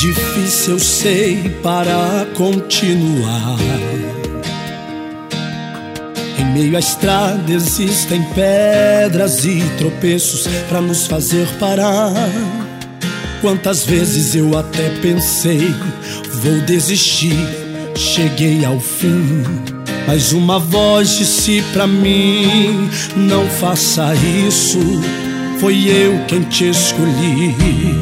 difícil, eu sei, para continuar. Em meio à estrada existem pedras e tropeços para nos fazer parar. Quantas vezes eu até pensei, vou desistir, cheguei ao fim. Mas uma voz disse pra mim, não faça isso, foi eu quem te escolhi.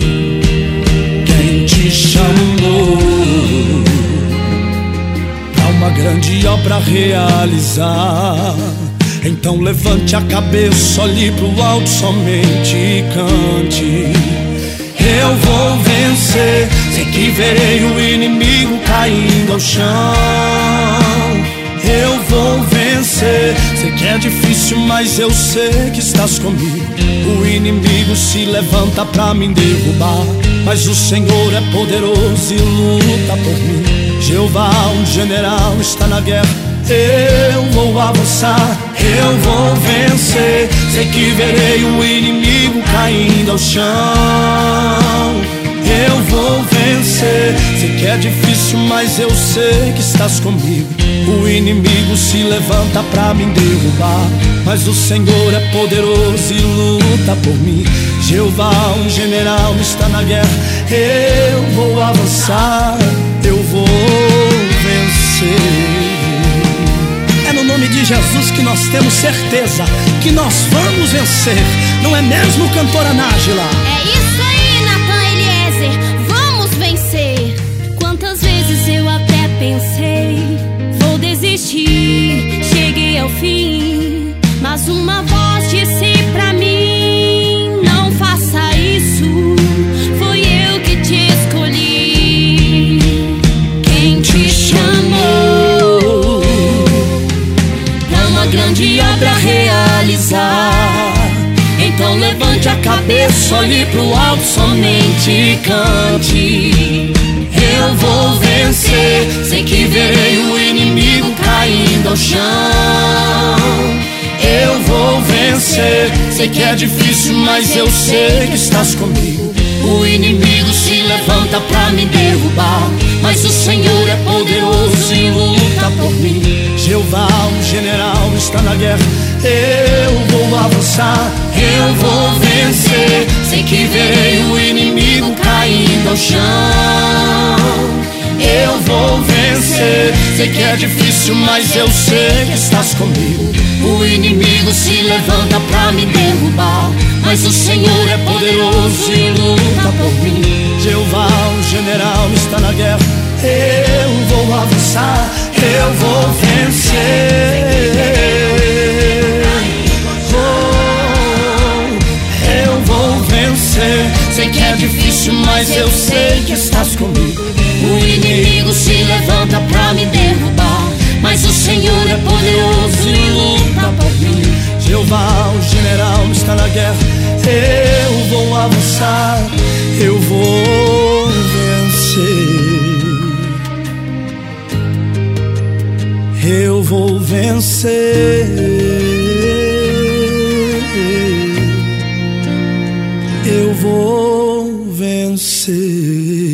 Quem te chamou pra uma grande obra realizar. Então levante a cabeça, olhe pro alto somente e cante. Eu vou vencer, sei que verei o inimigo caindo ao chão. Eu vou vencer, sei que é difícil, mas eu sei que estás comigo. O inimigo se levanta pra me derrubar, mas o Senhor é poderoso e luta por mim. Jeová, um general, está na guerra. Eu vou avançar, eu vou vencer. Sei que verei o inimigo caindo ao chão. Eu vou vencer, sei que é difícil, mas eu sei que estás comigo. O inimigo se levanta pra me derrubar, mas o Senhor é poderoso e luta por mim. Jeová, um general, está na guerra. Eu vou avançar, eu vou vencer. É no nome de Jesus que nós temos certeza que nós vamos vencer. Não é mesmo, cantora Nájila? É isso aí, Natan Eliezer, vamos vencer. Quantas vezes eu até pensei, vou desistir, cheguei ao fim. Mas uma voz disse pra mim, não faça isso, foi eu que te escolhi. Quem te chamou pra uma grande obra realizar. Então levante a cabeça, olhe pro alto somente e cante. Eu vou vencer, sei que verei o inimigo caindo ao chão. Eu vou vencer, sei que é difícil, mas eu sei que estás comigo. O inimigo se levanta pra me derrubar, mas o Senhor é poderoso e luta por mim. Jeová, um general, está na guerra. Eu vou avançar, eu vou vencer. Sei que verei o inimigo caindo ao chão. Eu vou vencer, sei que é difícil, mas eu sei que estás comigo. O inimigo se levanta pra me derrubar, mas o Senhor é poderoso e luta por mim. Jeová, o general, está na guerra. Eu vou avançar, eu vou vencer. Eu vou vencer, sei que é difícil, mas eu sei que estás comigo. O inimigo se levanta pra me derrubar, mas o Senhor é poderoso e luta por mim. Jeová, o general, está na guerra. Eu vou avançar, eu vou vencer. Eu vou vencer. Eu vou vencer.